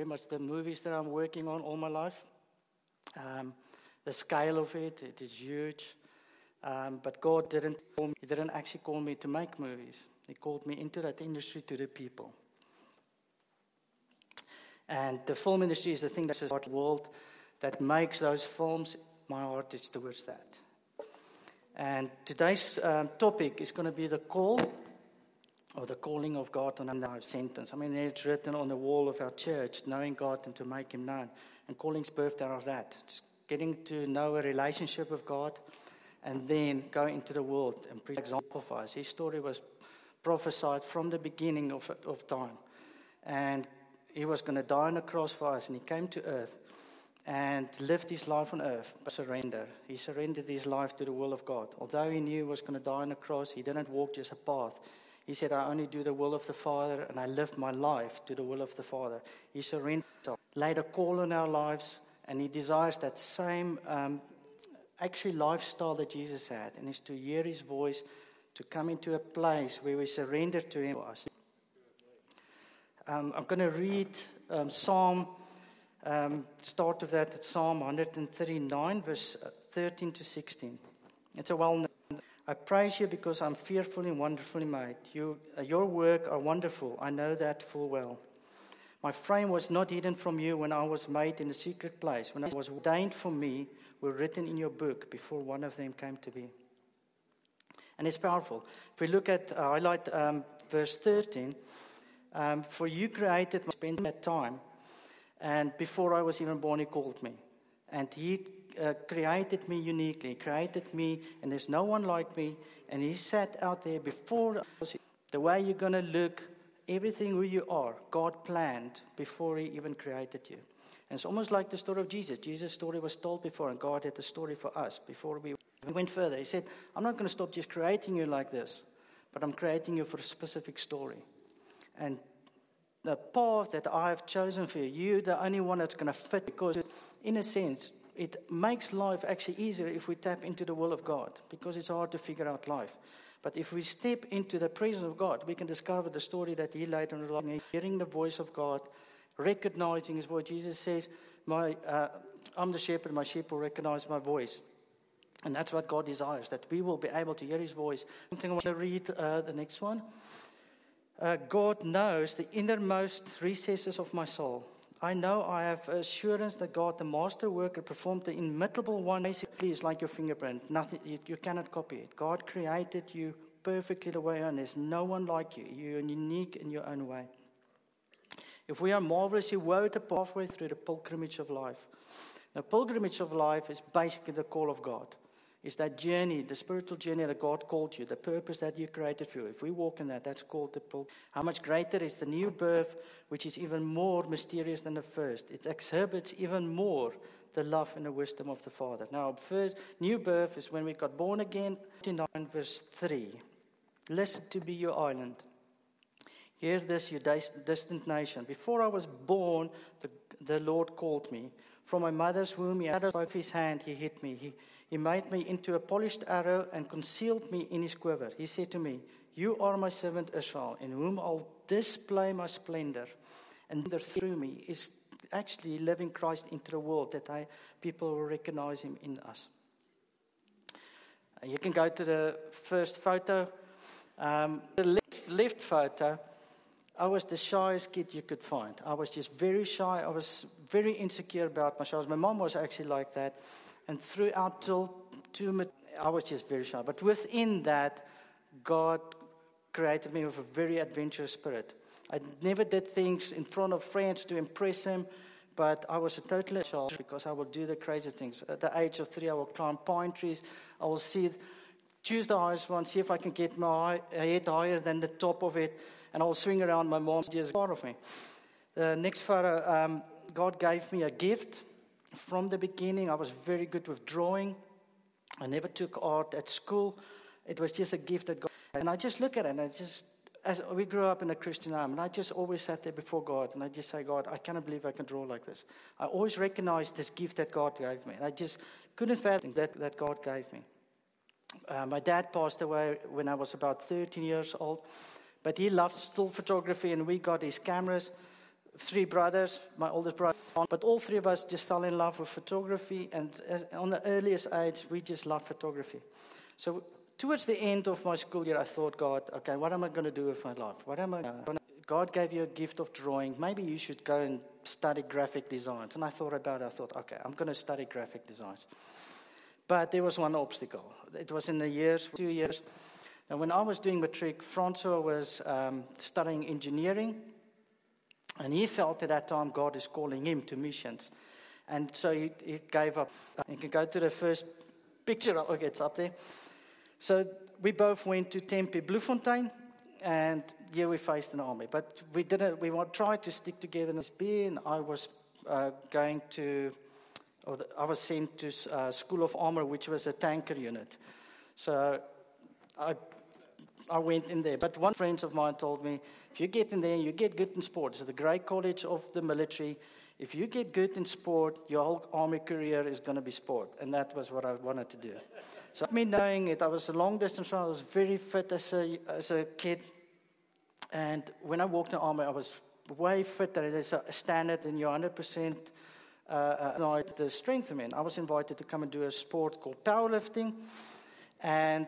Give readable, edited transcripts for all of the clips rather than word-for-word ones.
very much the movies that I'm working on all my life. The scale of it is huge. But God didn't actually call me to make movies. He called me into that industry to the people. And the film industry is the thing that's the world that makes those films. My heart is towards that. And today's topic is going to be the call, or the calling of God on our sentence. I mean, it's written on the wall of our church, knowing God and to make Him known. And calling's birthed out of that. Just getting to know a relationship with God, and then go into the world and preach example for us. His story was prophesied from the beginning of time. And He was going to die on a cross for us, and He came to earth and lived His life on earth by surrender. He surrendered His life to the will of God. Although He knew He was going to die on a cross, He didn't walk just a path. He said, I only do the will of the Father, and I live my life to the will of the Father. He surrendered, laid a call on our lives, and He desires that same lifestyle that Jesus had, and is to hear His voice, to come into a place where we surrender to Him for us. I'm going to read Psalm, start of that at Psalm 139, verse 13 to 16. It's a well-known. I praise You because I'm fearfully and wonderfully made. Your work are wonderful. I know that full well. My frame was not hidden from You when I was made in the secret place. When I was ordained for me, were written in Your book before one of them came to be. And it's powerful. If we look at, highlight verse 13, for You created me, spent that time, and before I was even born, He called me. And He created me uniquely. He created me, and there's no one like me. And He sat out there before the way you're going to look, everything who you are, God planned before He even created you. And it's almost like the story of Jesus. Jesus' story was told before, and God had the story for us before we went further. He said, I'm not going to stop just creating you like this, but I'm creating you for a specific story. And the path that I have chosen for you, you're the only one that's going to fit, because in a sense, it makes life actually easier if we tap into the will of God, because it's hard to figure out life. But if we step into the presence of God, we can discover the story that He laid on the line, hearing the voice of God, recognizing His voice. Jesus says, I'm the shepherd, my sheep will recognize my voice. And that's what God desires, that we will be able to hear His voice. Something I want to read, the next one. God knows the innermost recesses of my soul. I know I have assurance that God, the master worker, performed the inimitable one. Basically, it's like your fingerprint. Nothing, you cannot copy it. God created you perfectly the way you are. There's no one like you. You're unique in your own way. If we are marvelous, He wrote the pathway through the pilgrimage of life. The pilgrimage of life is basically the call of God. It's that journey, the spiritual journey that God called you, the purpose that You created for you. If we walk in that, that's called the pilgrimage. How much greater is the new birth, which is even more mysterious than the first. It exhibits even more the love and the wisdom of the Father. Now, first, new birth is when we got born again. 29 verse 3. Blessed to be your island. Hear this, you distant nation. Before I was born, the Lord called me. From my mother's womb, He had of His hand, He hid me. He made me into a polished arrow and concealed me in His quiver. He said to me, You are my servant Israel, in whom I'll display my splendor. And through me is actually living Christ into the world, that people will recognize Him in us. You can go to the first photo. The left photo, I was the shyest kid you could find. I was just very shy. I was very insecure about myself. My mom was actually like that. And throughout I was just very shy. But within that, God created me with a very adventurous spirit. I never did things in front of friends to impress them, but I was a total child because I would do the craziest things. At the age of 3, I will climb pine trees. I will choose the highest one, see if I can get my head higher than the top of it, and I will swing around. My mom's just part of me. The next photo, God gave me a gift. From the beginning, I was very good with drawing. I never took art at school. It was just a gift that God. And I just look at it, and as we grew up in a Christian home, and I just always sat there before God, and I just say, God, I cannot believe I can draw like this. I always recognized this gift that God gave me, and I just couldn't fathom that God gave me. My dad passed away when I was about 13 years old, but he loved still photography, and we got his cameras. three brothers, my oldest brother, but all three of us just fell in love with photography, and on the earliest age, we just loved photography. So towards the end of my school year, I thought, God, okay, what am I going to do with my life? God gave you a gift of drawing. Maybe you should go and study graphic designs. And I thought about it. I thought, okay, I'm going to study graphic designs. But there was one obstacle. It was in the 2 years. And when I was doing matric, Francois was studying engineering. And he felt at that time God is calling him to missions. And so he gave up. You can go to the first picture. Okay, it's up there. So we both went to Tempe Bloemfontein. And here we faced an army. But we didn't. We tried to stick together in SB. And I was I was sent to School of Armor, which was a tanker unit. So I went in there. But one friend of mine told me, if you get in there and you get good in sport, it's the great college of the military. If you get good in sport, your whole army career is going to be sport. And that was what I wanted to do. So me knowing it, I was a long distance runner. I was very fit as a kid. And when I walked in the army, I was way fitter. There's a standard, and you're 100% the strength of men. I was invited to come and do a sport called powerlifting. And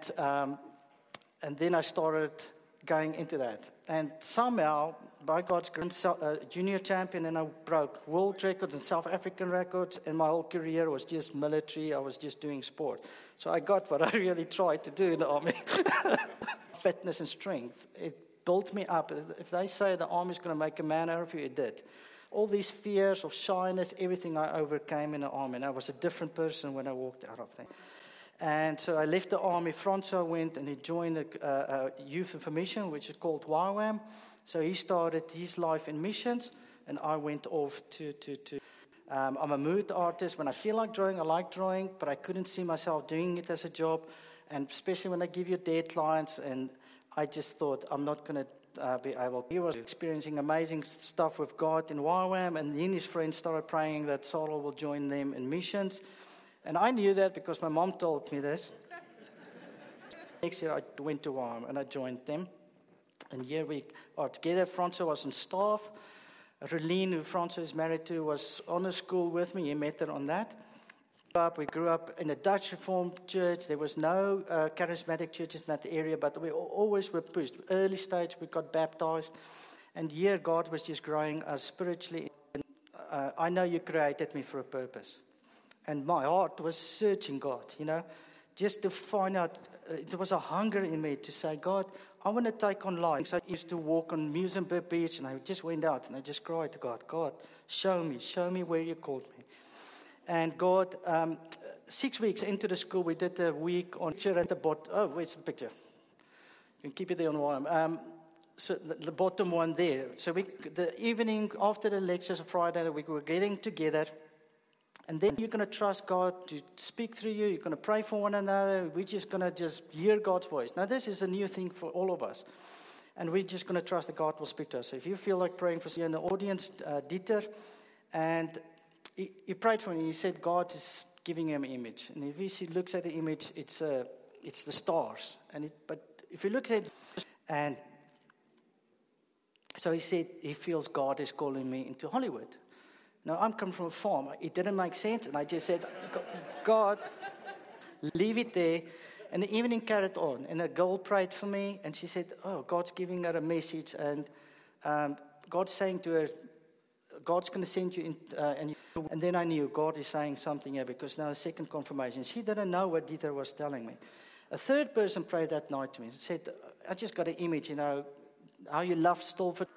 then I started going into that. And somehow, by God's grace, junior champion, and I broke world records and South African records, and my whole career was just military. I was just doing sport. So I got what I really tried to do in the army. Fitness and strength. It built me up. If they say the army is going to make a man out of you, it did. All these fears of shyness, everything I overcame in the army. And I was a different person when I walked out of there. And so I left the army. Francois went and he joined a youth information, which is called YWAM. So he started his life in missions, and I went off to I'm a mood artist. When I feel like drawing, I like drawing, but I couldn't see myself doing it as a job. And especially when I give you deadlines, and I just thought, I'm not going to be able. He was experiencing amazing stuff with God in YWAM, and then his friends started praying that Sarah will join them in missions. And I knew that because my mom told me this. Next year, I went to YWAM, and I joined them. And here we are together. Francois was on staff. Relene, who Francois is married to, was on a school with me. He met her on that. We grew up in a Dutch Reformed church. There was no charismatic churches in that area, but we always were pushed. Early stage, we got baptized. And here, God was just growing us spiritually. I know you created me for a purpose. And my heart was searching God, just to find out. There was a hunger in me to say, God, I want to take on life. So I used to walk on Muizenberg Beach, and I just went out, and I just cried to God, God, show me where you called me. And God, 6 weeks into the school, we did a week on picture at the bottom. Oh, where's the picture? You can keep it there on one. So the bottom one there. So the evening after the lectures on Friday, we were getting together. And then you're going to trust God to speak through you. You're going to pray for one another. We're just going to just hear God's voice. Now, this is a new thing for all of us. And we're just going to trust that God will speak to us. So if you feel like praying for someone in the audience, Dieter, and he prayed for me. He said God is giving him an image. And if he looks at the image, it's the stars. But if you look at it, and so he said he feels God is calling me into Hollywood. Now, I'm coming from a farm. It didn't make sense. And I just said, God, leave it there. And the evening carried on. And a girl prayed for me. And she said, God's giving her a message. And God's saying to her, God's going to send you in. And then I knew God is saying something here, because now a second confirmation. She didn't know what Dieter was telling me. A third person prayed that night to me and said, I just got an image, how you love Stilford.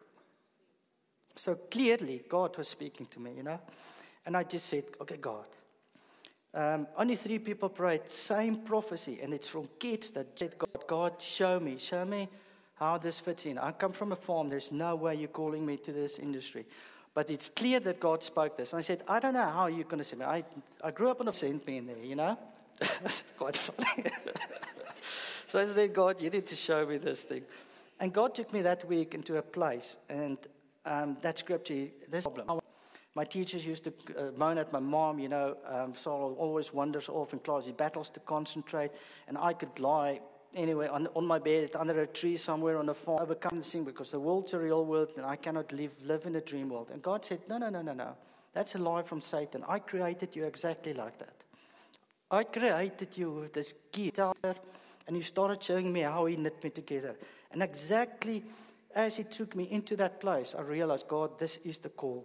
So clearly, God was speaking to me, And I just said, okay, God. Only 3 people prayed, same prophecy. And it's from kids that said, God, show me how this fits in. I come from a farm. There's no way you're calling me to this industry. But it's clear that God spoke this. And I said, I don't know how you're going to send me. I grew up on a sent me in there, It's quite funny. So I said, God, you need to show me this thing. And God took me that week into a place. And that scripture, this problem. My teachers used to moan at my mom, Saul always wanders off in class. He battles to concentrate. And I could lie anyway, on my bed, under a tree somewhere on a farm, overcome this thing because the world's a real world and I cannot live in a dream world. And God said, no. That's a lie from Satan. I created you exactly like that. I created you with this gift. And he started showing me how he knit me together. And exactly as he took me into that place, I realized, God, this is the call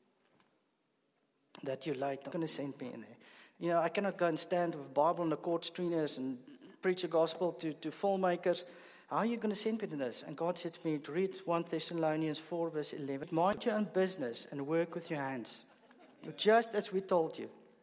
that you laid. I'm going to send me in there. You know, I cannot go and stand with a Bible on the court streamers and preach the gospel to filmmakers. How are you going to send me to this? And God said to me, read 1 Thessalonians 4 verse 11. Mind your own business and work with your hands. Just as we told you.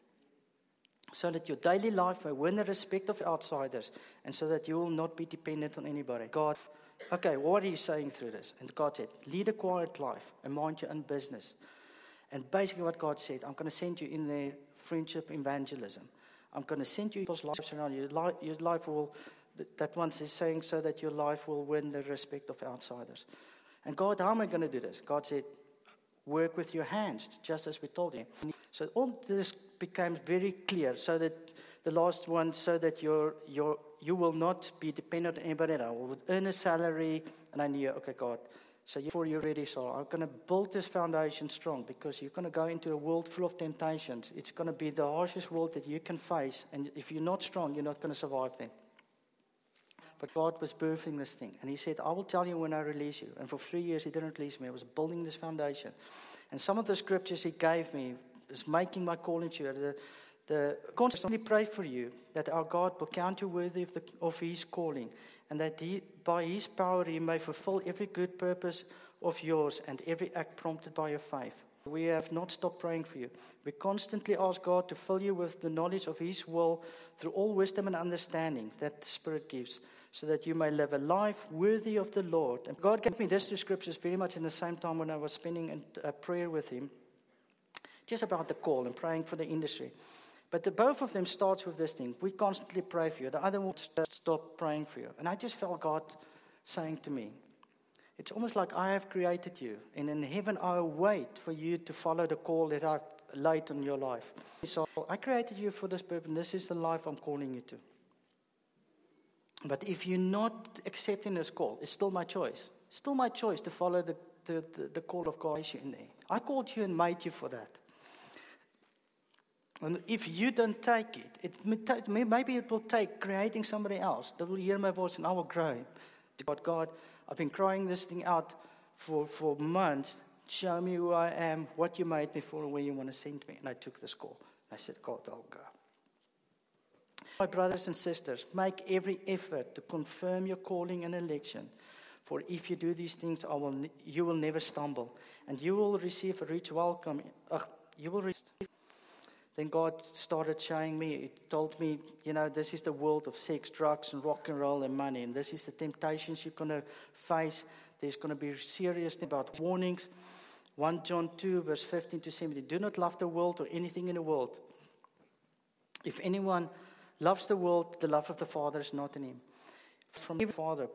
So that your daily life may win the respect of outsiders. And so that you will not be dependent on anybody. God, okay, what are you saying through this? And God said, lead a quiet life and mind your own business. And basically what God said, I'm going to send you in there friendship evangelism. I'm going to send you people's lives around you. Your life will, that one is saying, so that your life will win the respect of outsiders. And God, how am I going to do this? God said, work with your hands, just as we told you. So all this became very clear, so that the last one, so that you will not be dependent on anybody else. I will earn a salary, and I knew, okay, God, so before you're ready, so I'm going to build this foundation strong, because you're going to go into a world full of temptations. It's going to be the harshest world that you can face, and if you're not strong, you're not going to survive then. But God was birthing this thing. And he said, I will tell you when I release you. And for 3 years, he didn't release me. I was building this foundation. And some of the scriptures he gave me is making my calling to you. Constantly pray for you that our God will count you worthy of his calling. And that by his power he may fulfill every good purpose of yours and every act prompted by your faith. We have not stopped praying for you. We constantly ask God to fill you with the knowledge of his will through all wisdom and understanding that the Spirit gives, so that you may live a life worthy of the Lord. And God gave me these two scriptures very much in the same time when I was spending a prayer with him, just about the call and praying for the industry. But both of them starts with this thing. We constantly pray for you. The other one stop praying for you. And I just felt God saying to me, it's almost like I have created you. And in heaven I wait for you to follow the call that I've laid on your life. So I created you for this purpose, and this is the life I'm calling you to. But if you're not accepting this call, it's still my choice. Still my choice to follow the call of God in there. I called you and made you for that. And if you don't take it, maybe it will take creating somebody else that will hear my voice and I will grow. God, I've been crying this thing out for months. Show me who I am, what you made me for, and where you want to send me. And I took this call. I said, God, I'll go. My brothers and sisters, make every effort to confirm your calling and election. For if you do these things, you will never stumble. And you will receive a rich welcome. Then God started showing me, He told me, this is the world of sex, drugs, and rock and roll and money. And this is the temptations you're going to face. There's going to be serious about warnings. 1 John 2, verse 15 to 17. Do not love the world or anything in the world. If anyone loves the world, the love of the Father is not in him. From the Father,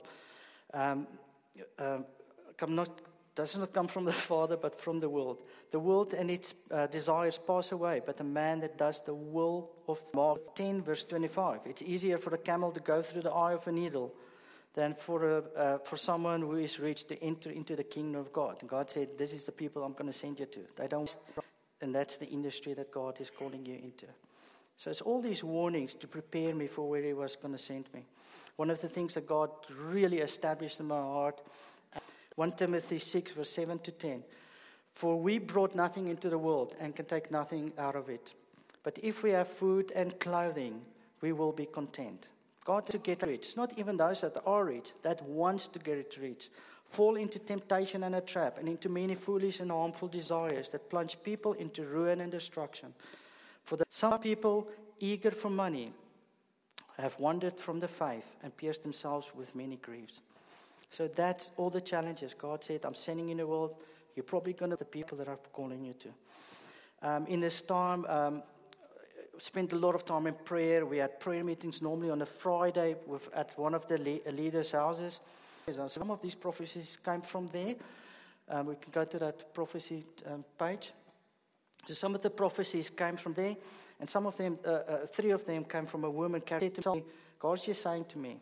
does not come from the Father, but from the world. The world and its desires pass away, but the man that does the will of Mark 10, verse 25. It's easier for a camel to go through the eye of a needle than for someone who is rich to enter into the kingdom of God. And God said, this is the people I'm going to send you to. And that's the industry that God is calling you into. So it's all these warnings to prepare me for where He was going to send me. One of the things that God really established in my heart, 1 Timothy 6, verse 7 to 10. For we brought nothing into the world and can take nothing out of it. But if we have food and clothing, we will be content. God to get rich, not even those that are rich, that wants to get rich, fall into temptation and a trap, and into many foolish and harmful desires that plunge people into ruin and destruction. For some people, eager for money, have wandered from the faith and pierced themselves with many griefs. So that's all the challenges. God said, I'm sending you in the world. You're probably going to be the people that I'm calling you to. In this time, spent a lot of time in prayer. We had prayer meetings normally on a Friday at one of the leaders' houses. Some of these prophecies came from there. We can go to that prophecy page. So some of the prophecies came from there, and some of them, 3 of them came from a woman. God's just saying to me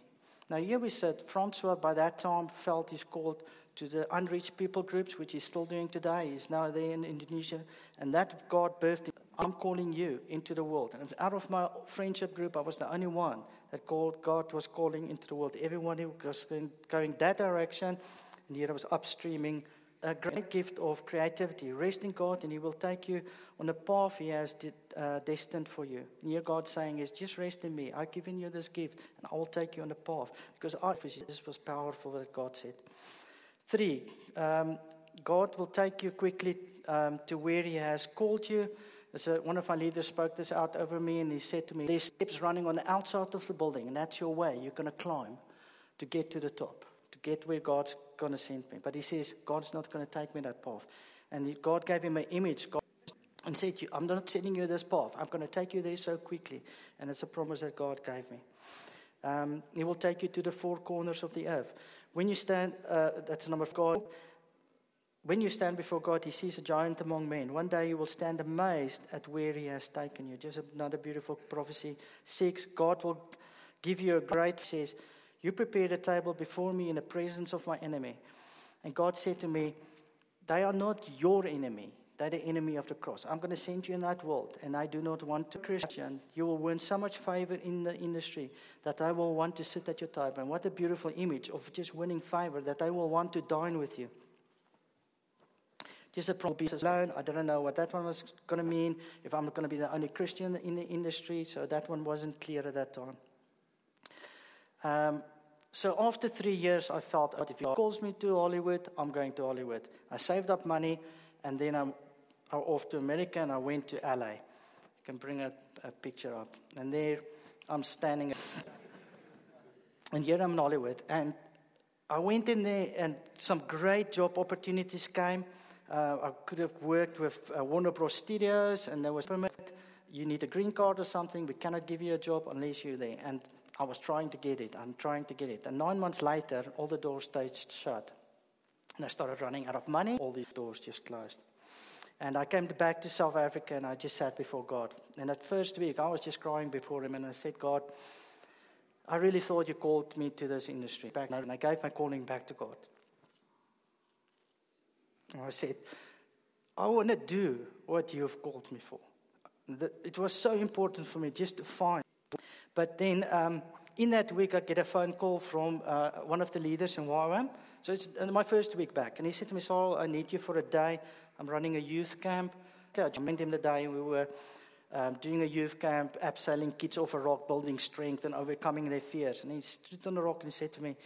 Now here we sit. Francois, by that time, felt he's called to the unreached people groups, which he's still doing today. He's now there in Indonesia. And that God birthed him. I'm calling you into the world. And out of my friendship group, I was the only one that God was calling into the world. Everyone who was going that direction. And here I was upstreaming a great gift of creativity. Rest in God, and He will take you on a path He has destined for you. And here God saying is, just rest in Me. I've given you this gift, and I will take you on a path. Because this was powerful that God said. 3, God will take you quickly to where He has called you. So one of my leaders spoke this out over me, and he said to me, there's steps running on the outside of the building, and that's your way. You're going to climb to get to the top, to get where God's going to send me. But he says, God's not going to take me that path. And God gave him an image and said, I'm not sending you this path. I'm going to take you there so quickly. And it's a promise that God gave me. He will take you to the 4 corners of the earth. When you stand, that's the number of God. When you stand before God, He sees a giant among men. One day you will stand amazed at where He has taken you. Just another beautiful prophecy. 6, God will give you a great, says, you prepared a table before me in the presence of my enemy. And God said to me, they are not your enemy. They're the enemy of the cross. I'm going to send you in that world. And I do not want to Christian. You will win so much favor in the industry that I will want to sit at your table. And what a beautiful image of just winning favor, that I will want to dine with you. Just a problem alone. I don't know what that one was going to mean, if I'm going to be the only Christian in the industry. So that one wasn't clear at that time. So after 3 years, I felt, if He calls me to Hollywood, I'm going to Hollywood. I saved up money, and then I'm off to America, and I went to LA. You can bring a picture up. And there I'm standing. And here I'm in Hollywood. And I went in there, and some great job opportunities came. I could have worked with Warner Bros. Studios, and there was permit. You need a green card or something. We cannot give you a job unless you're there. And I was trying to get it. I'm trying to get it. And 9 months later, all the doors stayed shut. And I started running out of money. All these doors just closed. And I came back to South Africa, and I just sat before God. And that first week, I was just crying before Him, and I said, God, I really thought You called me to this industry. And I gave my calling back to God. And I said, I want to do what You have called me for. It was so important for me just to find. But then in that week, I get a phone call from one of the leaders in YWAM. So it's my first week back. And he said to me, Saul, I need you for a day. I'm running a youth camp. I joined him the day, and we were doing a youth camp, abseiling kids off a rock, building strength and overcoming their fears. And he stood on the rock and he said to me,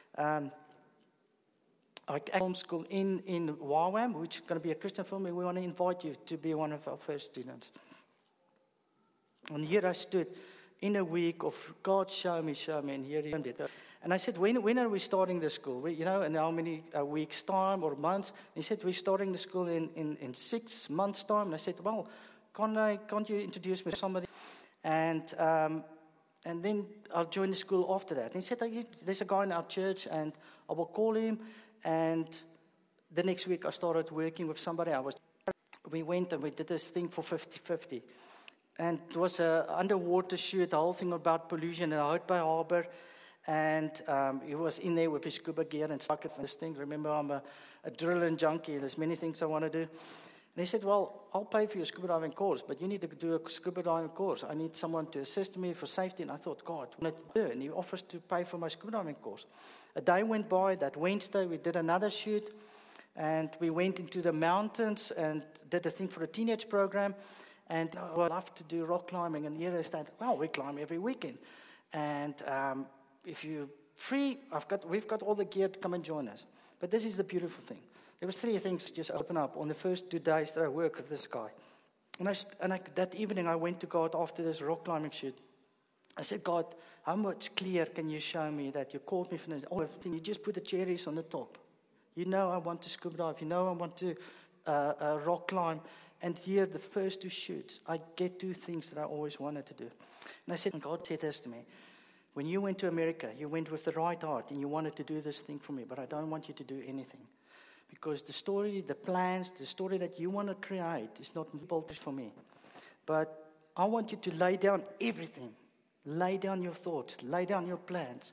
our film school in YWAM, which is going to be a Christian film, and we want to invite you to be one of our first students. And here I stood in a week of God, show me, and here He did. And I said, when are we starting the school? In how many weeks' time or months? And he said, we're starting the school in 6 months' time. And I said, well, can't you introduce me to somebody? And then I'll join the school after that. And he said, there's a guy in our church, and I will call him. And the next week I started working with somebody. We went and we did this thing for 50-50. And it was an underwater shoot, the whole thing about pollution in Hout Bay Harbor. And he was in there with his scuba gear and stuck at this thing. Remember, I'm a adrenaline junkie. There's many things I want to do. And he said, well, I'll pay for your scuba diving course, but you need to do a scuba diving course. I need someone to assist me for safety. And I thought, God, what to do? And he offers to pay for my scuba diving course. A day went by. That Wednesday, we did another shoot. And we went into the mountains and did a thing for a teenage program. And I would love to do rock climbing. And here I stand, well, we climb every weekend. And if you're free, we've got all the gear to come and join us. But this is the beautiful thing. There was 3 things just open up on the first 2 days that I worked with this guy. And that evening I went to God after this rock climbing shoot. I said, God, how much clear can you show me that you called me for this? Oh, everything. You just put the cherries on the top. You know I want to scuba dive. You know I want to rock climb. And here, the first 2 shoots, I get 2 things that I always wanted to do. And I said, and God said this to me. When you went to America, you went with the right heart and you wanted to do this thing for me, but I don't want you to do anything. Because the story, the plans, the story that you want to create is not built for me. But I want you to lay down everything. Lay down your thoughts. Lay down your plans.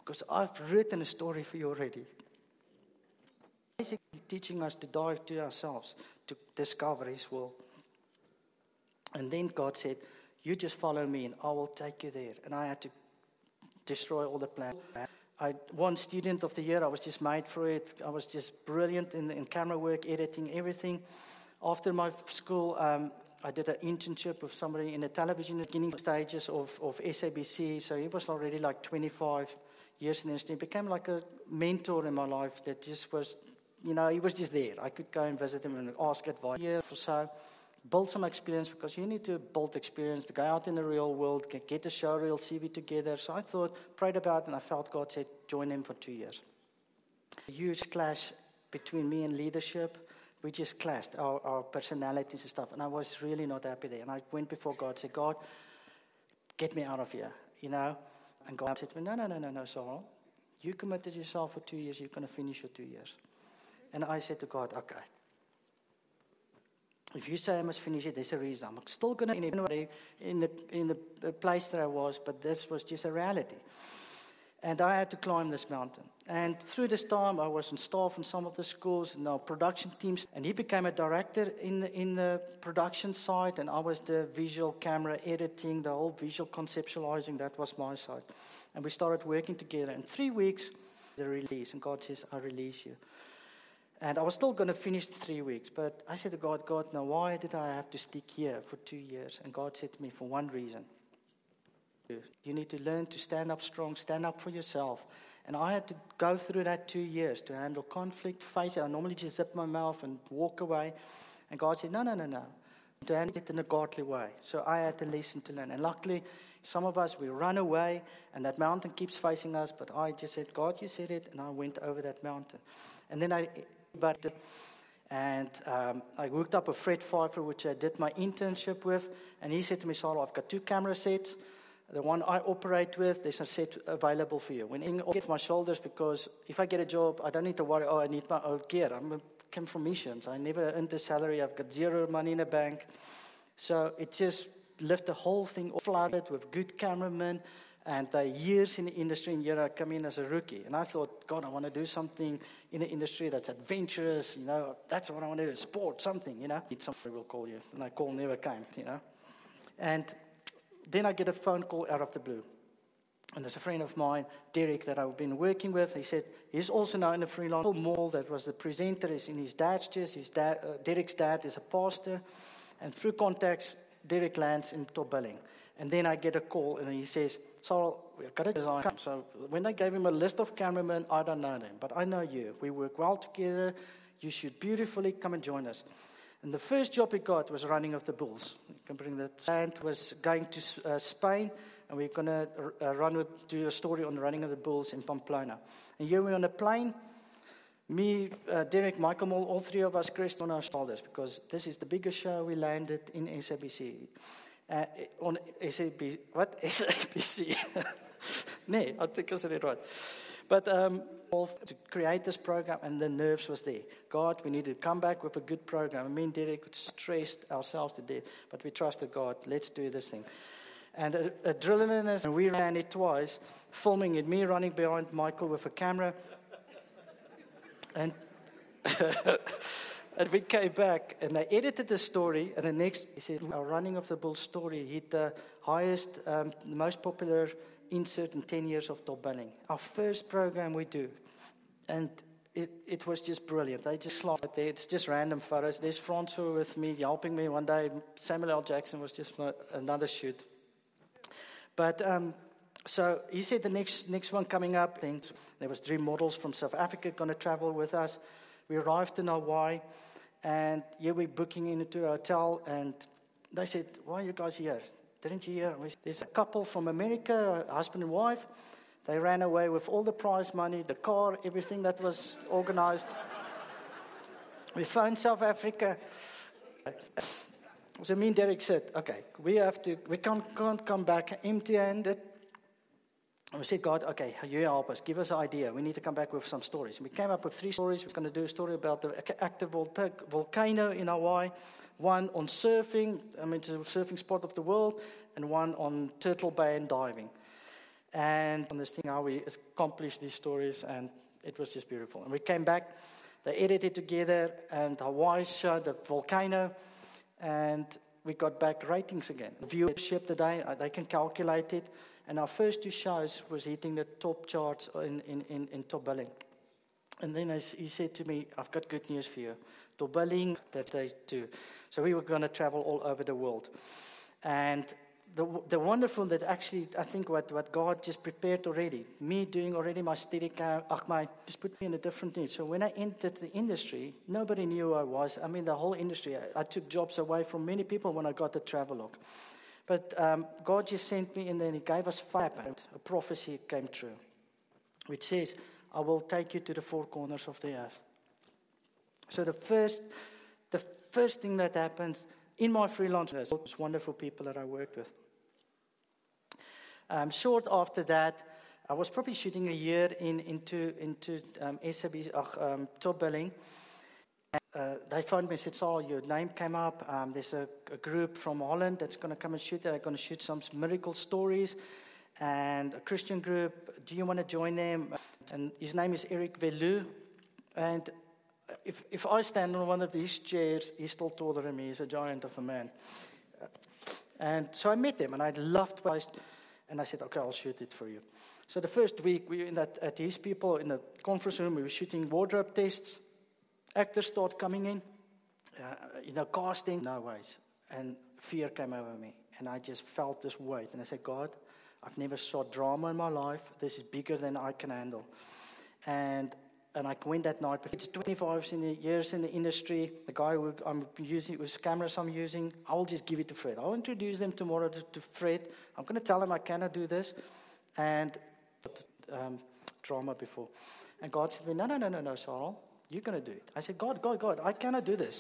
because I've written a story for you already. Basically teaching us to dive to ourselves, to discover His will. And then God said, you just follow me and I will take you there. And I had to destroy all the plans. I won Student of the Year. I was just made for it. I was just brilliant in camera work, editing, everything. After my school, I did an internship with somebody in the television beginning stages of SABC. So he was already like 25 years in the industry. He became like a mentor in my life that just was, he was just there. I could go and visit him and ask advice. Year or so, build some experience, because you need to build experience to go out in the real world, get a showreel CV together. So I prayed about it, and I felt God said, join him for 2 years. A huge clash between me and leadership. We just clashed, our personalities and stuff, and I was really not happy there. And I went before God, said, God, get me out of here, And God said to me, no, Saul. You committed yourself for 2 years, you're going to finish your 2 years. And I said to God, okay. If you say I must finish it, there's a reason. I'm still going to in the place that I was, but this was just a reality. And I had to climb this mountain. And through this time, I was on staff in some of the schools and our production teams. And he became a director in the production side, and I was the visual camera editing, the whole visual conceptualizing. That was my side. And we started working together. In 3 weeks, the release, and God says, I release you. And I was still going to finish the 3 weeks, but I said to God, now why did I have to stick here for 2 years? And God said to me, for one reason. You need to learn to stand up strong, stand up for yourself. And I had to go through that 2 years to handle conflict, face it. I normally just zip my mouth and walk away. And God said, no. To handle it in a godly way. So I had to listen to learn. And luckily, some of us, we run away, and that mountain keeps facing us. But I just said, God, you said it, and I went over that mountain. And then I hooked up with Fred Pfeiffer, which I did my internship with. And he said to me, Saul, I've got 2 camera sets. The one I operate with, there's a set available for you. When I get off my shoulders, because if I get a job, I don't need to worry, I need my old gear. I came from missions. I never earned a salary. I've got zero money in the bank. So it just left the whole thing flooded with good cameramen. And years in the industry, and here I come in as a rookie. And I thought, God, I want to do something in the industry that's adventurous, That's what I want to do, sport, something, Somebody will call you. And that call never came, And then I get a phone call out of the blue. And there's a friend of mine, Derek, that I've been working with. He said, he's also now in the freelance mall that was the presenter, is in his dad's chest. Derek's dad is a pastor. And through contacts, Derek lands in top billing. And then I get a call, and he says, so we've got to design. So when I gave him a list of cameramen, I don't know them, but I know you. We work well together. You shoot beautifully. Come and join us. And the first job he got was running of the bulls. You can bring that. And was going to Spain, and we're going to do a story on the running of the bulls in Pamplona. And here we're on a plane. Me, Derek, Michael Moll, all 3 of us crashed on our shoulders, because this is the biggest show we landed in SABC. On SABC, what? SABC. Nee, I think I said it right. But to create this program, and the nerves was there. God, we need to come back with a good program. Me and Derek stressed ourselves to death, but we trusted God. Let's do this thing. And adrenaline is, and we ran it twice, filming it, me running behind Michael with a camera. And and we came back, and they edited the story, and the next, he said, our Running of the Bull story hit the highest, most popular insert in 10 years of top billing. Our first program we do. And it was just brilliant. They just slide there. It's just random photos. There's Francois with me, helping me. One day, Samuel L. Jackson was just another shoot. But so he said the next one coming up, there was 3 models from South Africa going to travel with us. We arrived in Hawaii, and here we're booking into a hotel, and they said, why are you guys here? Didn't you hear? There's a couple from America, a husband and wife. They ran away with all the prize money, the car, everything that was organized. We phoned South Africa. So me and Derek said, okay, we can't come back empty-handed. And we said, God, okay, you help us. Give us an idea. We need to come back with some stories. And we came up with 3 stories. We're going to do a story about the active volcano in Hawaii, one on surfing, it's the surfing spot of the world, and one on Turtle Bay and diving. and on this thing, how we accomplished these stories, and it was just beautiful. And we came back, they edited together, and Hawaii showed the volcano, and we got back ratings again. Viewership today, they can calculate it, and our first 2 shows was hitting the top charts in top billing. And then he said to me, I've got good news for you. Top billing, that's day 2. So we were going to travel all over the world. And the wonderful that actually, I think what God just prepared already, me doing already my Steadicam, just put me in a different niche. So when I entered the industry, nobody knew who I was. I mean, the whole industry, I took jobs away from many people when I got the Travelog. But God just sent me in there and He gave us 5, and a prophecy came true, which says, I will take you to the 4 corners of the earth. So the first thing that happens in my freelance, there's wonderful people that I worked with. Short after that, I was probably shooting a year into SAB's top billing. They phoned me and said, Saul, your name came up. There's a group from Holland that's going to come and shoot. They're going to shoot some miracle stories. And a Christian group, do you want to join them? And his name is Eric Velou. And if I stand on one of these chairs, he's still taller than me. He's a giant of a man. And so I met him, and I loved what and I said, okay, I'll shoot it for you. So the first week, we were at his people in the conference room. We were shooting wardrobe tests. Actors start coming in, casting. No ways. And fear came over me. And I just felt this weight. And I said, God, I've never shot drama in my life. This is bigger than I can handle. And I went that night. It's 25 years in the industry. The guy who I'm using, whose cameras I'm using, I'll just give it to Fred. I'll introduce them tomorrow to Fred. I'm going to tell him I cannot do this. And drama before. And God said to me, no, Saul, you're going to do it. I said, God, I cannot do this.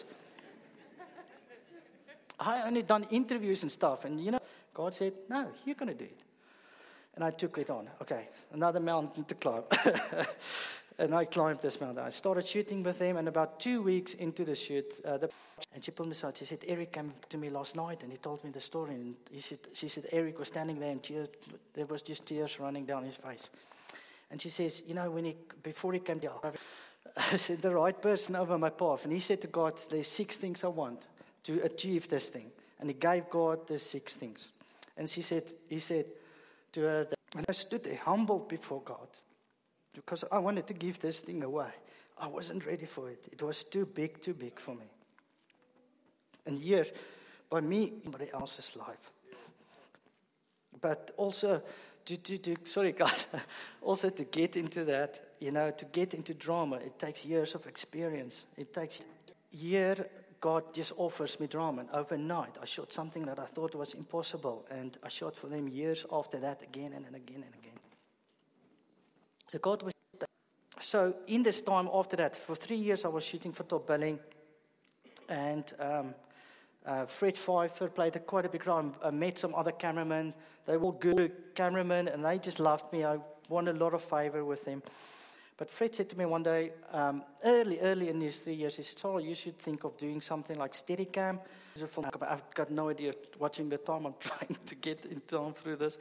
I only done interviews and stuff. And, God said, no, you're going to do it. And I took it on. Okay, another mountain to climb. And I climbed this mountain. I started shooting with them, and about 2 weeks into the shoot, and she pulled me aside. She said, Eric came to me last night, and he told me the story. And she said, Eric was standing there, and there was just tears running down his face. And she says, before he came down, I said, the right person over my path. And he said to God, there's 6 things I want to achieve this thing. And he gave God the 6 things. And he said to her, and I stood there humbled before God, because I wanted to give this thing away. I wasn't ready for it. It was too big for me. And here, by me, somebody else's life. But also, sorry guys, also to get into that, to get into drama, it takes years of experience. It takes God just offers me drama. And overnight, I shot something that I thought was impossible. And I shot for them years after that, again and again and again. So God was. So in this time after that, for 3 years, I was shooting for top billing. And Fred Pfeiffer played quite a big role. I met some other cameramen. They were good cameramen, and they just loved me. I won a lot of favor with them. But Fred said to me one day, early in these 3 years, he said, Saul, you should think of doing something like Steadicam. I've got no idea, watching the time, I'm trying to get in time through this.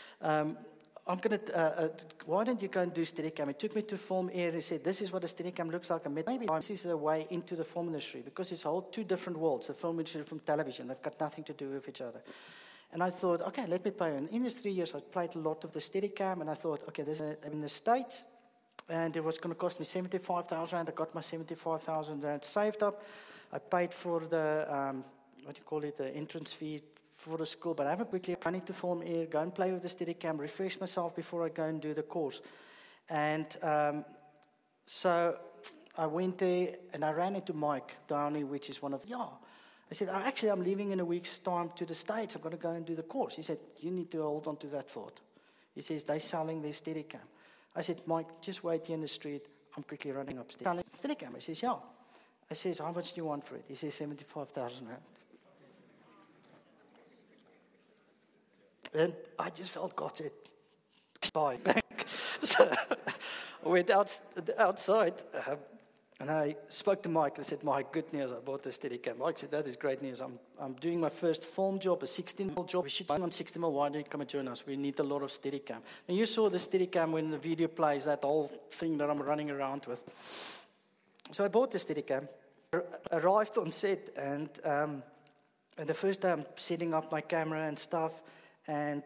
Why don't you go and do Steadicam? He took me to Film Air. He said, this is what a Steadicam looks like. And maybe this is a way into the film industry, because it's all 2 different worlds, the film industry from television. They've got nothing to do with each other. And I thought, okay, let me play. And in these 3 years, I played a lot of the Steadicam, and I thought, okay, there's in the States, and it was going to cost me 75,000 Rand. I got my 75,000 Rand saved up. I paid for the, the entrance fee for the school, but I haven't quickly running to Film Air, go and play with the Steadicam, refresh myself before I go and do the course. And so I went there, and I ran into Mike Downey, which is one of I said, I'm leaving in a week's time to the States. I'm going to go and do the course. He said, you need to hold on to that thought. He says, they're selling their Steadicam. I said, Mike, just wait here in the street. I'm quickly running upstairs. Selling Steadicam. He says, yeah. I says, how much do you want for it? He says, 75,000 Rand. And I just felt God said, buy back. So I went outside. And I spoke to Mike and I said, Mike, good news, I bought the Steadicam. Mike said, that is great news. I'm doing my first film job, a 16mm job. We should buy on 60mm. Why don't you come and join us? We need a lot of Steadicam. And you saw the Steadicam when the video plays, that whole thing that I'm running around with. So I bought the Steadicam, arrived on set, and the first day I'm setting up my camera and stuff, and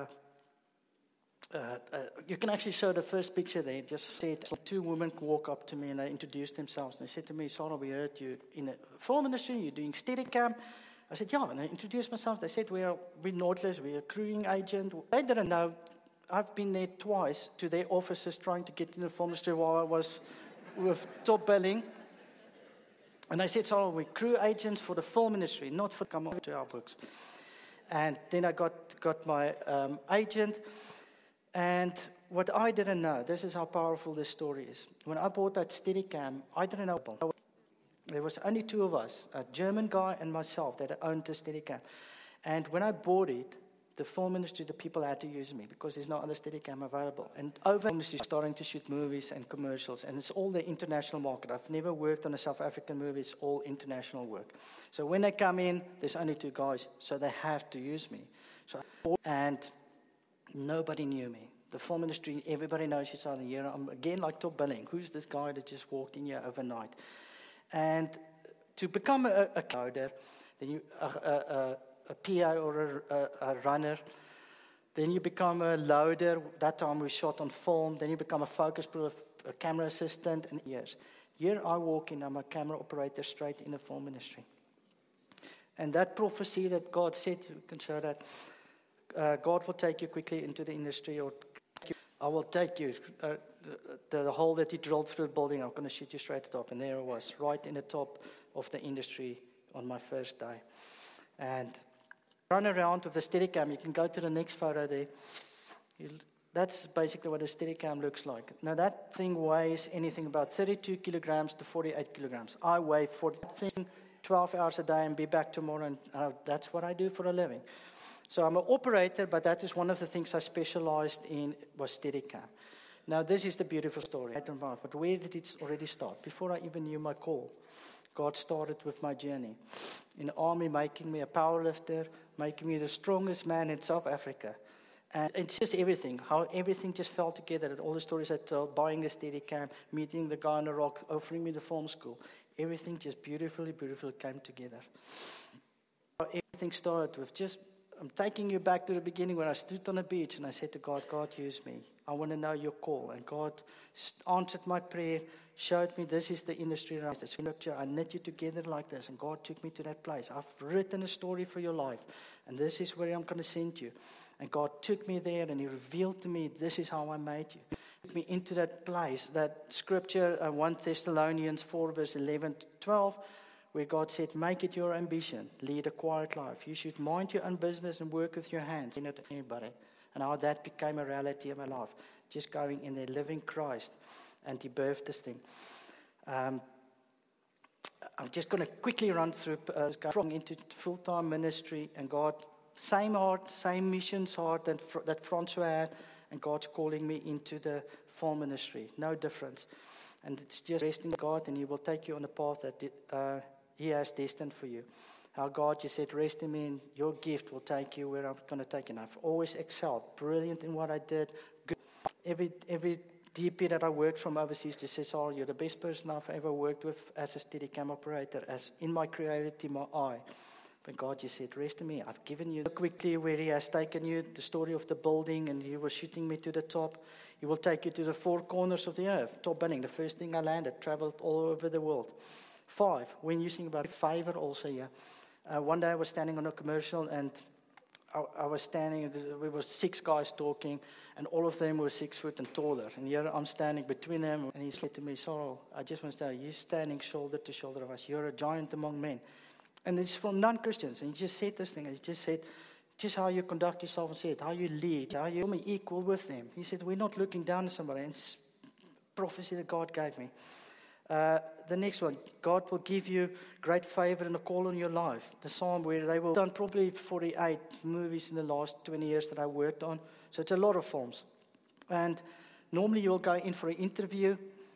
you can actually show the first picture there. Just said, two women walk up to me and they introduced themselves. And they said to me, Sarah, we heard you in the film industry, you're doing Steadicam. I said, yeah, and I introduced myself. They said, we're Nautilus, we're a crewing agent. They didn't know. I've been there twice to their offices trying to get in the film industry while I was with top billing. And I said, Sarah, we're crew agents for the film industry, not for come over to our books. And then I got my agent. And what I didn't know, this is how powerful this story is. When I bought that Steadicam, I didn't know. There was only two of us, a German guy and myself, that owned the Steadicam. And when I bought it, the film industry, the people had to use me because there's no other Steadicam available. And over the industry starting to shoot movies and commercials, and it's all the international market. I've never worked on a South African movie. It's all international work. So when they come in, there's only two guys, so they have to use me. And nobody knew me. The film industry, everybody knows each other here. I'm again like top billing. Who's this guy that just walked in here overnight? And to become a coder, then you a PA or a runner, then you become a loader. That time we shot on film. Then you become a focus group, a camera assistant, and years. Here I walk in, I'm a camera operator straight in the film industry. And that prophecy that God said, you can show that. God will take you quickly into the industry, or I will take you. The hole that you drilled through the building, I'm going to shoot you straight at the top. And there I was, right in the top of the industry on my first day. And run around with the Steadicam. You can go to the next photo there. That's basically what a Steadicam looks like. Now that thing weighs anything about 32 kilograms to 48 kilograms. I weigh 12 hours a day and be back tomorrow. And that's what I do for a living. So I'm an operator, but that is one of the things I specialized in was Steadicam. Now, this is the beautiful story. But where did it already start? Before I even knew my call, God started with my journey. In the army, making me a powerlifter, making me the strongest man in South Africa. And it's just everything, how everything just fell together. And all the stories I told, buying the Steadicam, meeting the guy on the rock, offering me the film school. Everything just beautifully came together. Everything started with just... I'm taking you back to the beginning when I stood on the beach and I said to God, God, use me. I want to know your call. And God answered my prayer, showed me this is the industry. The scripture, I knit you together like this. And God took me to that place. I've written a story for your life. And this is where I'm going to send you. And God took me there and He revealed to me, this is how I made you. He took me into that place, that scripture, 1 Thessalonians 4, verse 11 to 12, where God said, make it your ambition, lead a quiet life. You should mind your own business and work with your hands, not anybody. And how that became a reality of my life. Just going in there, living Christ. And He birthed this thing. I'm just going to quickly run through, going into full-time ministry. And God, same heart, same missions heart that Francois had. And God's calling me into the film ministry. No difference. And it's just resting in God, and He will take you on a path that He has destined for you. How God just said, rest in me, and your gift will take you where I'm going to take you. And I've always excelled, brilliant in what I did. Good. Every DP that I worked from overseas just says, oh, you're the best person I've ever worked with as a Steadicam operator, as in my creativity, my eye. But God just said, rest in me. I've given you quickly where He has taken you, the story of the building, and He was shooting me to the top. He will take you to the four corners of the earth. Top billing, the first thing I landed, traveled all over the world. 5, when you think about favor also here. One day I was standing on a commercial, and I was standing, we were 6 guys talking, and all of them were 6 foot and taller. And here I'm standing between them, and he said to me, Sorrel, I just want to tell you, you're standing shoulder to shoulder with us. You're a giant among men. And it's from non-Christians. And he just said this thing. He just said, just how you conduct yourself and say it, how you lead, how you're equal with them. He said, we're not looking down at somebody. And it's prophecy that God gave me. The next one, God will give you great favor and a call on your life. The psalm where they will done probably 48 movies in the last 20 years that I worked on. So it's a lot of films. And normally you'll go in for an interview,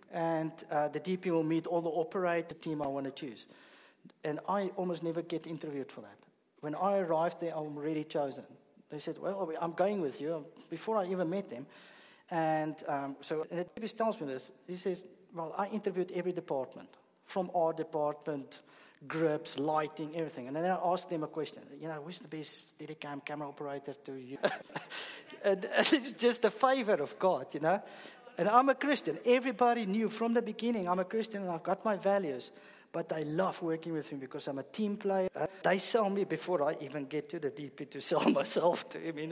and the DP will meet all the operator team I want to choose. And I almost never get interviewed for that. When I arrived there, I'm already chosen. They said, well, I'm going with you, before I even met them. And so the DP tells me this. He says, well, I interviewed every department, from our department, grips, lighting, everything. And then I asked them a question. Who's the best Steadicam camera operator to you? And it's just a favor of God, And I'm a Christian. Everybody knew from the beginning I'm a Christian and I've got my values. But I love working with him because I'm a team player. They sell me before I even get to the DP to sell myself to him,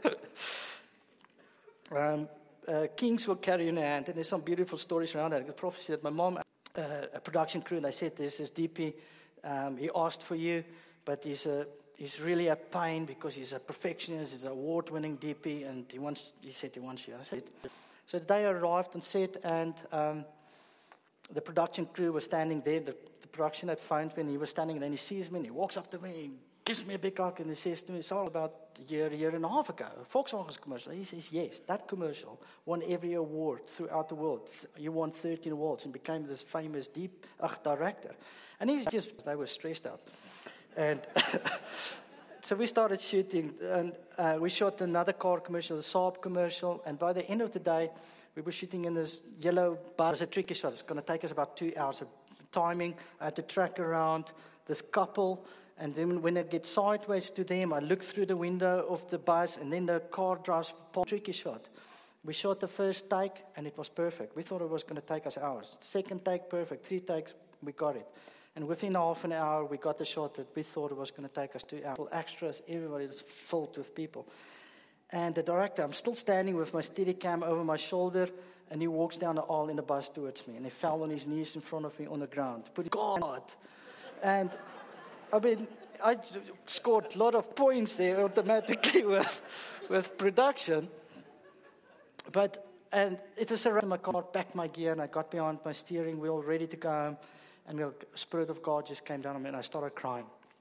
Kings will carry you in their hand. And there's some beautiful stories around that. The prophecy that my mom, a production crew, and they said, there's this DP, he asked for you, but he's really a pain because he's a perfectionist, he's an award-winning DP, and he said he wants you. I said, so the day I arrived on set, and the production crew was standing there. The production had phoned me, and he was standing there, and he sees me, and he walks up to me, and gives me a big hug, and he says to me, it's all about a year and a half ago, a Volkswagen commercial. He says, yes, that commercial won every award throughout the world. You won 13 awards and became this famous director. And they were stressed out. And so we started shooting, and we shot another car commercial, the Saab commercial, and by the end of the day, we were shooting in this yellow bar. It was a tricky shot. It's going to take us about 2 hours of timing. I had to track around this couple, and then when I get sideways to them, I look through the window of the bus, and then the car drives past. Tricky shot. We shot the first take, and it was perfect. We thought it was going to take us hours. Second take, perfect. 3 takes, we got it. And within half an hour, we got the shot that we thought it was going to take us 2 hours. Extras, everybody is filled with people. And the director, I'm still standing with my Steadicam over my shoulder, and he walks down the aisle in the bus towards me, and he fell on his knees in front of me on the ground. Put God. And I scored a lot of points there automatically with production. And it was around my car, backed my gear, and I got behind my steering wheel, ready to go home. And the Spirit of God just came down on me, and I started crying.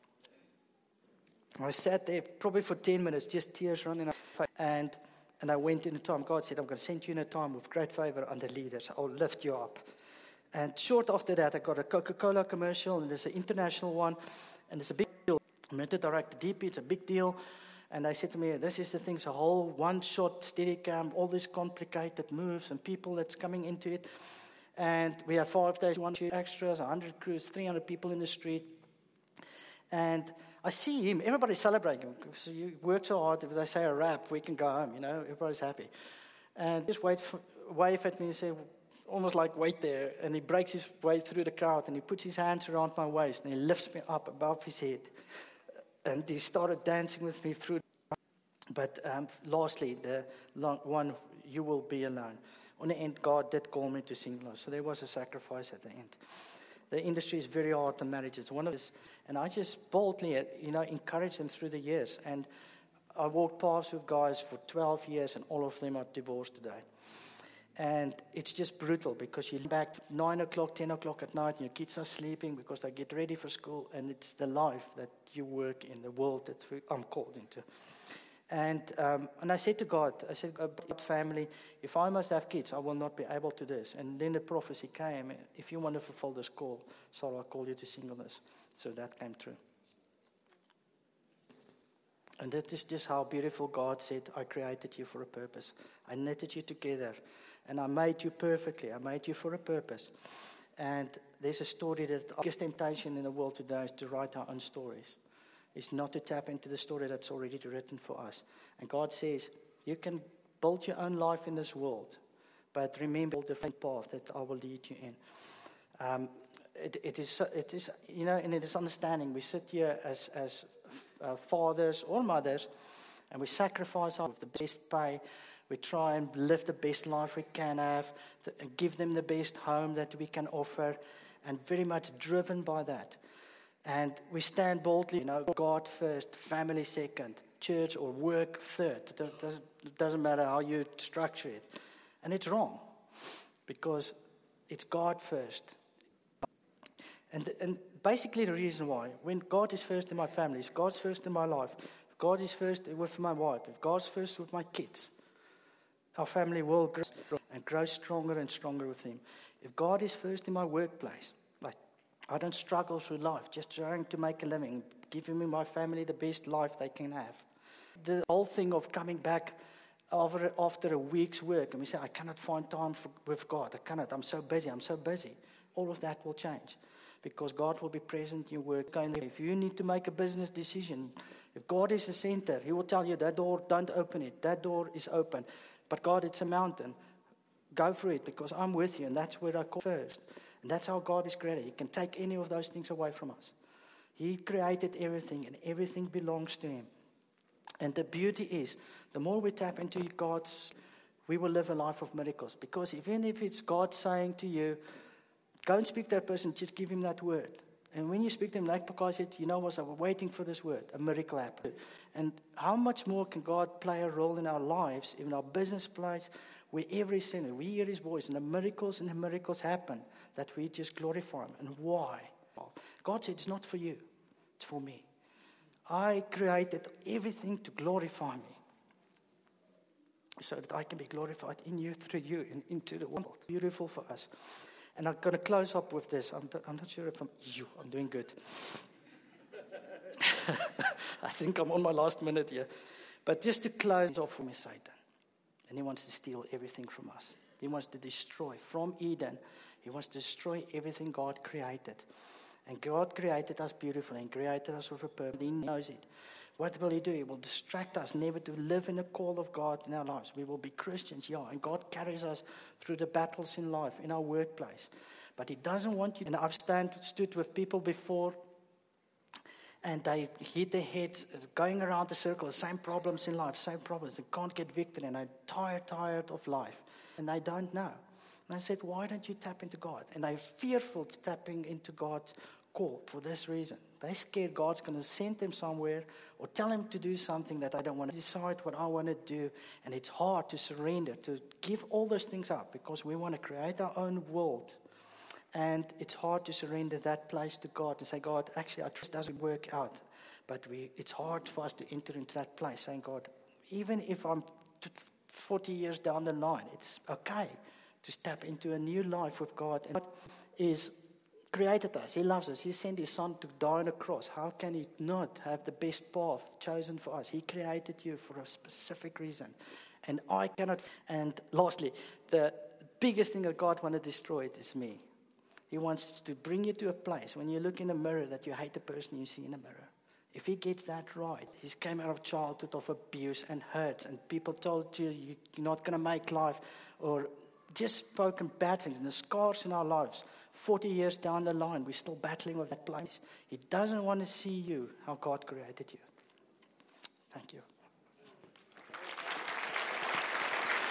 I sat there probably for 10 minutes, just tears running out. And I went in a time. God said, I'm going to send you in a time with great favor under leaders. I'll lift you up. And short after that, I got a Coca-Cola commercial, and there's an international one, and it's a big deal. I met the director, DP, it's a big deal. And they said to me, this is the thing, it's a whole one-shot Steadicam, all these complicated moves and people that's coming into it. And we have 5 days, 1 shoot extras, 100 crews, 300 people in the street. And I see him, everybody's celebrating because you work so hard. If they say a rap, we can go home, everybody's happy. And just wave at me and say, almost like wait there. And he breaks his way through the crowd, and he puts his hands around my waist, and he lifts me up above his head. And he started dancing with me through. But lastly, the one, you will be alone. On the end, God did call me to sing. So there was a sacrifice at the end. The industry is very hard on marriages. And I just boldly, encouraged them through the years. And I walked past with guys for 12 years, and all of them are divorced today. And it's just brutal because you look back 9 o'clock, 10 o'clock at night, and your kids are sleeping because they get ready for school, and it's the life that you work in, the world that I'm called into. And I said to God, God, family, if I must have kids, I will not be able to do this. And then the prophecy came, if you want to fulfill this call, so I'll call you to singleness. So that came true. And that is just how beautiful God said, I created you for a purpose. I knitted you together, and I made you perfectly. I made you for a purpose. And there's a story that the biggest temptation in the world today is to write our own stories. It's not to tap into the story that's already written for us. And God says, you can build your own life in this world, but remember the different path that I will lead you in. It is, and it is understanding. We sit here as fathers or mothers, and we sacrifice with the best pay. We try and live the best life we can have, and give them the best home that we can offer, and very much driven by that. And we stand boldly, God first, family second, church or work third. It doesn't matter how you structure it. And it's wrong, because it's God first. And basically the reason why, when God is first in my family, if God's first in my life, if God is first with my wife, if God's first with my kids, our family will grow and grow stronger and stronger with Him. If God is first in my workplace, like I don't struggle through life just trying to make a living, giving me my family the best life they can have. The whole thing of coming back after a week's work and we say, I cannot find time with God. I cannot. I'm so busy. All of that will change because God will be present in your work. If you need to make a business decision, if God is the center, He will tell you that door, don't open it. That door is open. But God, it's a mountain. Go for it because I'm with you and that's where I call first. And that's how God is created. He can take any of those things away from us. He created everything and everything belongs to Him. And the beauty is, the more we tap into God's, we will live a life of miracles. Because even if it's God saying to you, go and speak to that person, just give him that word. And when you speak to him, like Pakai said, you know what, I'm waiting for this word, a miracle happened. And how much more can God play a role in our lives, in our business place, wherever He's sent, we hear His voice, and the miracles happen, that we just glorify Him. And why? God said, it's not for you, it's for me. I created everything to glorify me, so that I can be glorified in you, through you, and into the world. Beautiful for us. And I'm going to close up with this. I'm not sure if I'm doing good. I think I'm on my last minute here. But just to close off from Satan. And he wants to steal everything from us. He wants to destroy. From Eden, he wants to destroy everything God created. And God created us beautifully and created us with a purpose. He knows it. What will He do? He will distract us never to live in the call of God in our lives. We will be Christians, yeah, and God carries us through the battles in life, in our workplace. But He doesn't want you. And I've stood with people before, and they hit their heads going around the circle, the same problems in life, same problems. They can't get victory, and they're tired of life, and they don't know. And I said, why don't you tap into God? And they're fearful to tapping into God's call for this reason. They're scared God's going to send them somewhere or tell them to do something that I don't want to decide what I want to do. And it's hard to surrender, to give all those things up because we want to create our own world. And it's hard to surrender that place to God and say, God, actually, I trust it doesn't work out. But it's hard for us to enter into that place saying, God, even if I'm 40 years down the line, it's okay to step into a new life with God. And God is created us. He loves us. He sent His Son to die on a cross. How can He not have the best path chosen for us? He created you for a specific reason. And I cannot. And lastly, the biggest thing that God wants to destroy is me. He wants to bring you to a place when you look in the mirror that you hate the person you see in the mirror. If he gets that right, he came out of childhood of abuse and hurts, and people told you you're not going to make life, or just spoken bad things, and the scars in our lives, 40 years down the line, we're still battling with that place. He doesn't want to see you how God created you. Thank you.